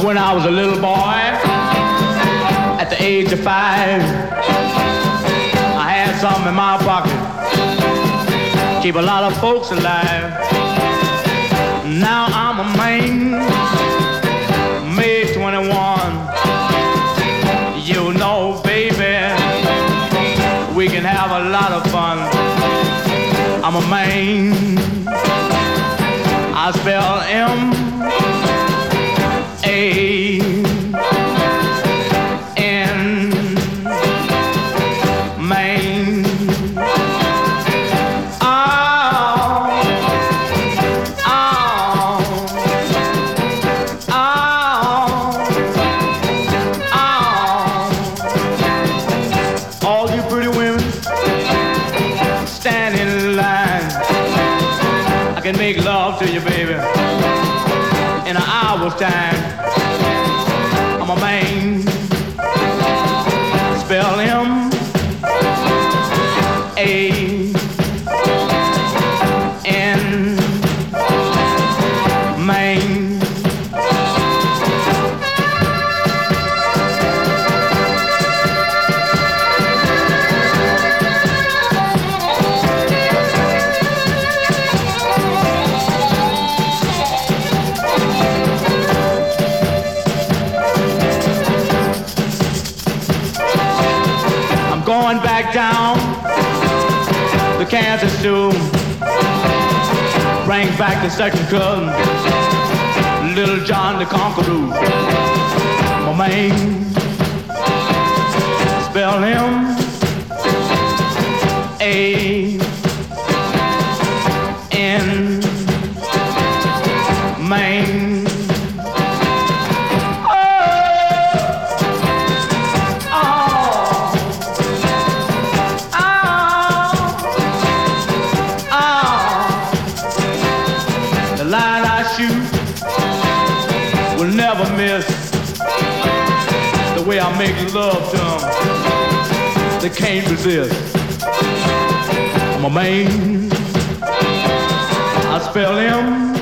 When I was a little boy, at the age of 5, I had something in my pocket, keep a lot of folks alive. Now I'm a man, made 21. You know, baby, we can have a lot of fun. I'm a man, I spell M-A-N, Maine. All you pretty women stand in line. I can make love to you, baby, in an hour's time. I'm a man, spell M-A-N, Maine. Going back down the Kansas too, bring back the second cousin, Little John the Conqueror. My man, spell M-A-N, Maine. The line I shoot will never miss. The way I make love to them, they can't resist. I'm a man, I spell